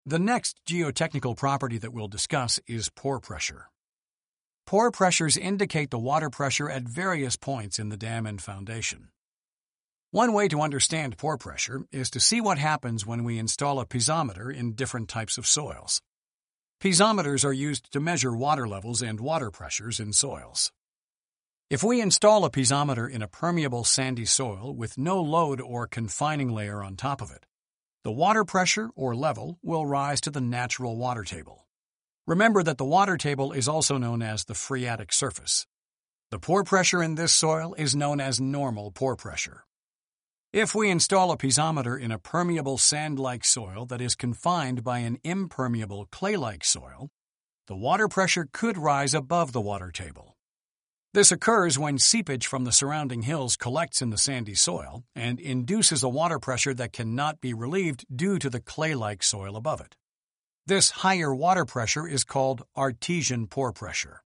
The next geotechnical property that we'll discuss is pore pressure. Pore pressures indicate the water pressure at various points in the dam and foundation. One way to understand pore pressure is to see what happens when we install a piezometer in different types of soils. Piezometers are used to measure water levels and water pressures in soils. If we install a piezometer in a permeable sandy soil with no load or confining layer on top of it, the water pressure or level will rise to the natural water table. Remember that the water table is also known as the phreatic surface. The pore pressure in this soil is known as normal pore pressure. If we install a piezometer in a permeable sand-like soil that is confined by an impermeable clay-like soil, the water pressure could rise above the water table. This occurs when seepage from the surrounding hills collects in the sandy soil and induces a water pressure that cannot be relieved due to the clay-like soil above it. This higher water pressure is called artesian pore pressure.